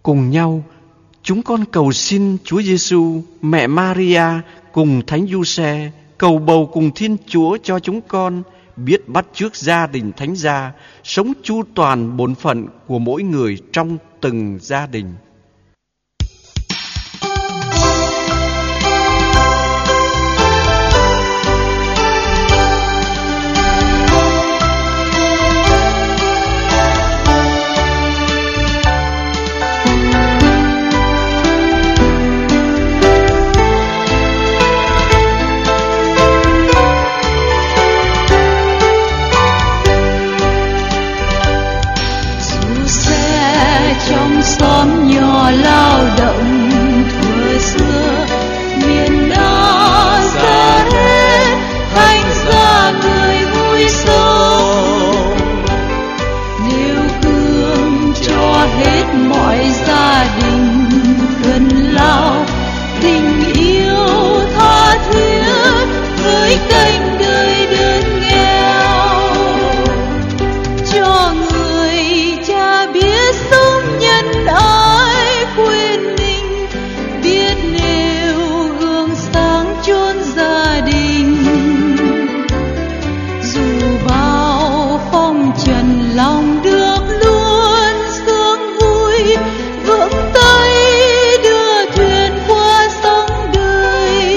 Cùng nhau, chúng con cầu xin Chúa Giêsu, mẹ Maria cùng Thánh Giuse cầu bầu cùng Thiên Chúa cho chúng con biết bắt chước gia đình thánh gia, sống chu toàn bổn phận của mỗi người trong từng gia đình. Xóm nhỏ lao động thuở xưa, miền Nazareth thánh gia người vui sống, nêu gương cho hết mọi gia đình gần lao, tình yêu tha thiết với cánh đời đơn nghèo, cho người cha biết sống nhân ái quên mình, biết nêu gương sáng chốn gia đình. Dù bao phong trần lòng được luôn sướng vui, vững tay đưa thuyền qua sông đời.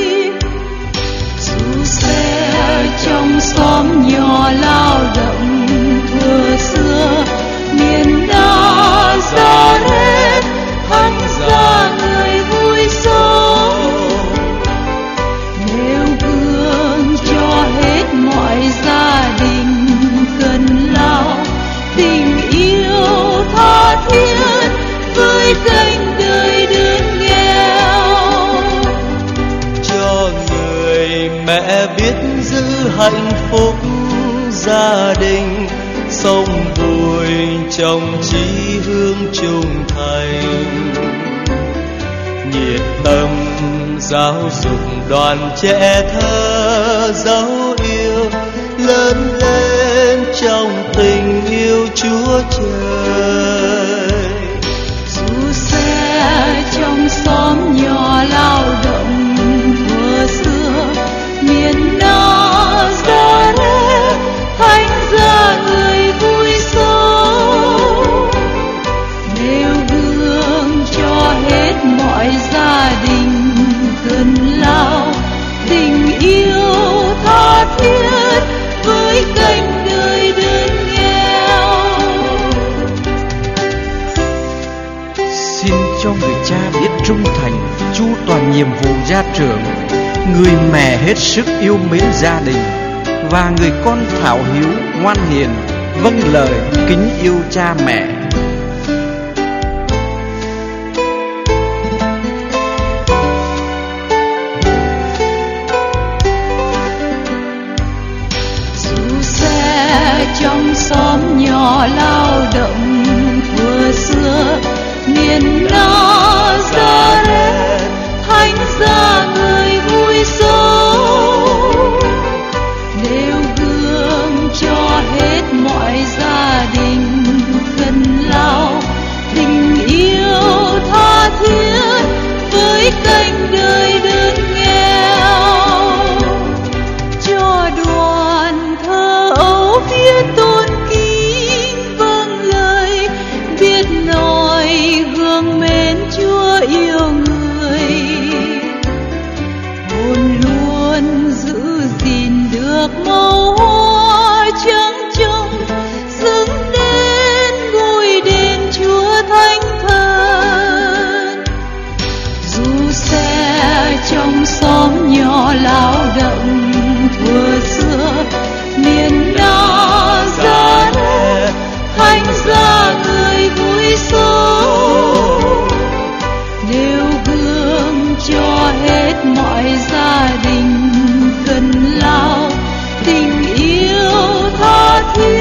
Dù xe trong xóm nhỏ lao động thuở xưa, miền Nazareth thánh gia người vui sống, nêu gương cho hết mọi gia đình cần lao, tình yêu tha thiết với cánh đời đơn nghèo, cho người mẹ biết giữ hạnh phúc gia đình, sống vui trong chí hướng trung thành, nhiệt tâm giáo dục đoàn trẻ thơ dấu yêu, lớn lên trong tình yêu Chúa Trời. Dù xe trong xóm nhỏ lao động thuở xưa, miền Nazareth thánh gia người vui sống, nêu gương cho hết mọi gia đình cần lao, tình yêu tha thiết với cánh đời đơn nghèo. Xin cho người cha biết trung thành, chu toàn nhiệm vụ gia trưởng, người mẹ hết sức yêu mến gia đình, và người con thảo hiếu ngoan hiền, vâng lời kính yêu cha mẹ. Dù xe trong xóm nhỏ lao động thuở xưa, miền Nazareth thánh gia người vui sống, nêu gương cho hết mọi gia đình cần lao, tình yêu tha thiết với cánh đời đơn nghèo, cho đoàn thơ ấu viết tôn kính vâng lời, biết nói gương mến Chúa yêu người, hồn luôn giữ gìn được màu hoa trắng trong, dâng đến ngôi đền Chúa thánh thần. Dù xe trong xóm nhỏ lao động thuở xưa, miền Nazareth thánh gia người vui sống, nêu gương cho hết mọi gia đình cần lao, tình yêu tha thiết